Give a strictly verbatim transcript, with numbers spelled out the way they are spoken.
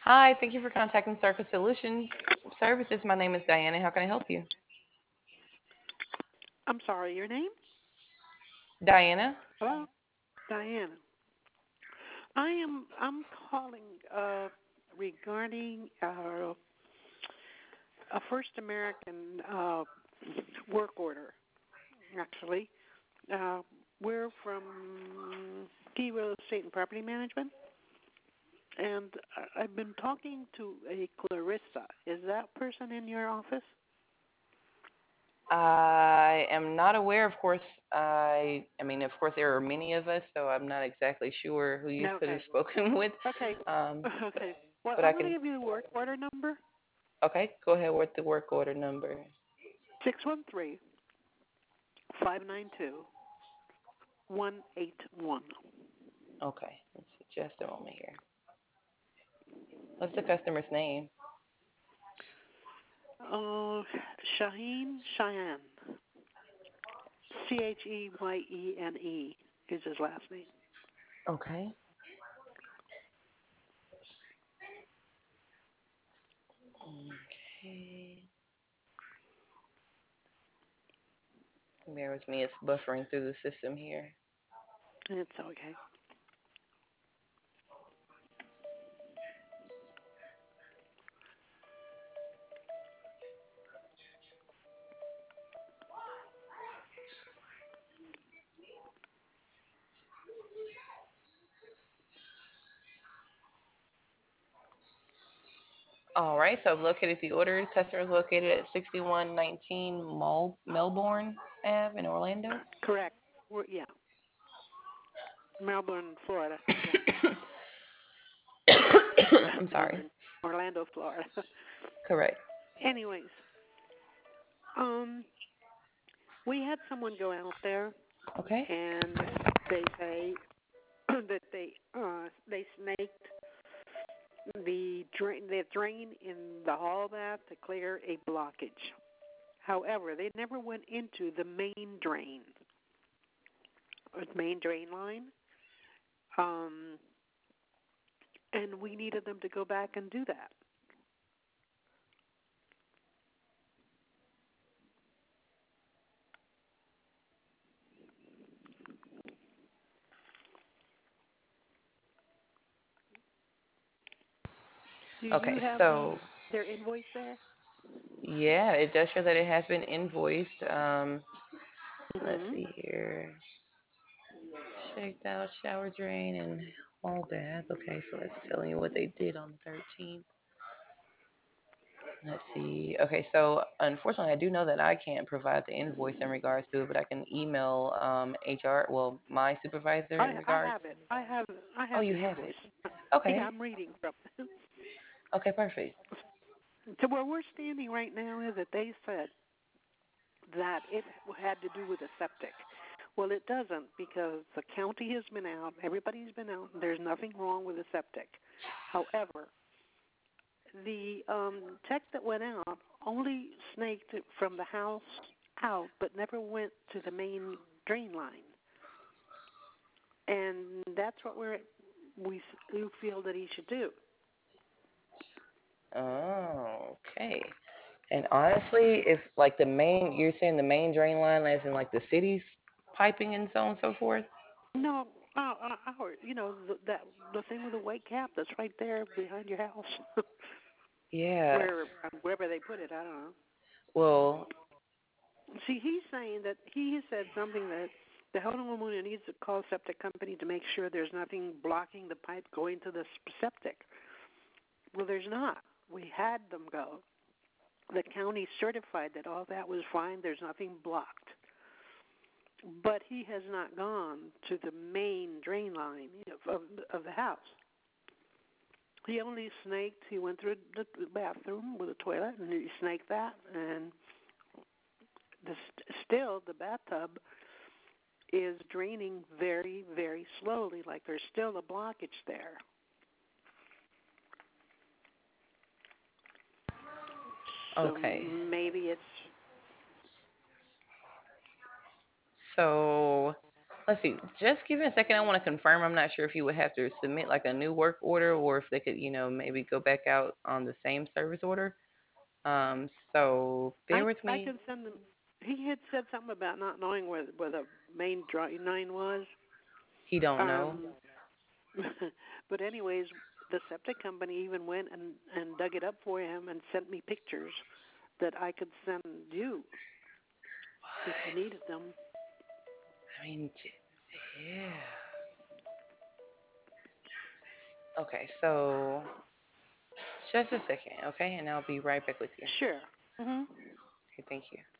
Hi, thank you for contacting Circle Solutions Services. My name is Diana. How can I help you? I'm sorry, your name? Diana? Hello? Diana. I am I'm calling uh regarding uh a First American uh work order actually. Uh we're from Key Real Estate and Property Management, and I- I've been talking to a Clarissa. Is that person in your office? I am not aware, of course. I I mean, of course, there are many of us, so I'm not exactly sure who you No, could have okay. spoken with. Okay. Um, but, Okay. Well, but I I'm going to can, give you the work order number. okay, go ahead with the work order number. Six one three five nine two one eight one. Okay, let's see, just a moment here. What's the customer's name? Oh, Shaheen Cheyenne. C H E Y E N E is his last name. Okay. Okay. Bear with me, it's buffering through the system here. It's okay. All right, so I've located the order. Customer is located at sixty-one nineteen Mel- Melbourne Ave in Orlando. Correct. We're, yeah, Melbourne, Florida. Yeah, I'm sorry. Melbourne, Orlando, Florida. Correct. Anyways, um, we had someone go out there, Okay. and they say that they uh they snaked the drain the drain in the hall bath to clear a blockage. However, they never went into the main drain, or the main drain line, um, and we needed them to go back and do that. Do Okay, you have the so their invoice there? yeah, it does show that it has been invoiced. Um, let's Mm-hmm. see here. Checked out shower drain and hall bath. Okay, so it's telling you what they did on the thirteenth. Let's see. Okay, so unfortunately, I do know that I can't provide the invoice in regards to it, but I can email um, H R, well, my supervisor in I I regards. have it. I have I Oh, have you the have it. invoice. Yeah, Okay. I'm reading from it. Okay, perfect. So where we're standing right now is that they said that it had to do with a septic. Well, it doesn't, because the county has been out, everybody's been out, and there's nothing wrong with the septic. However, the um, tech that went out only snaked it from the house out, but never went to the main drain line, and that's what we're we we feel that he should do. Oh, okay. And honestly, if like the main, you're saying the main drain line, as in like the city's piping and so on and so forth? No, uh, uh, our, you know, the, that the thing with the white cap that's right there behind your house, Yeah. where um, wherever they put it, I don't know. Well, See, he's saying that he has said something that the homeowner needs to call septic company to make sure there's nothing blocking the pipe going to the septic. Well, there's not. We had them go. The county certified that all that was fine. There's nothing blocked. But he has not gone to the main drain line of, of, of the house. He only snaked. He went through the bathroom with a toilet, and he snaked that. And the, still, the bathtub is draining very, very slowly, like there's still a blockage there. So okay. maybe it's So Let's see. Just give me a second. I want to confirm. I'm not sure if you would have to submit like a new work order or if they could, you know, maybe go back out on the same service order. Um, so bear I with I me. can send them. He had said something about not knowing where where the main drain line was. He don't know. Um, but anyways, the septic company even went and and dug it up for him and sent me pictures that I could send you if you What? needed them. I mean, yeah. Okay, so just a second, okay, and I'll be right back with you. Sure. Mhm. Okay, thank you.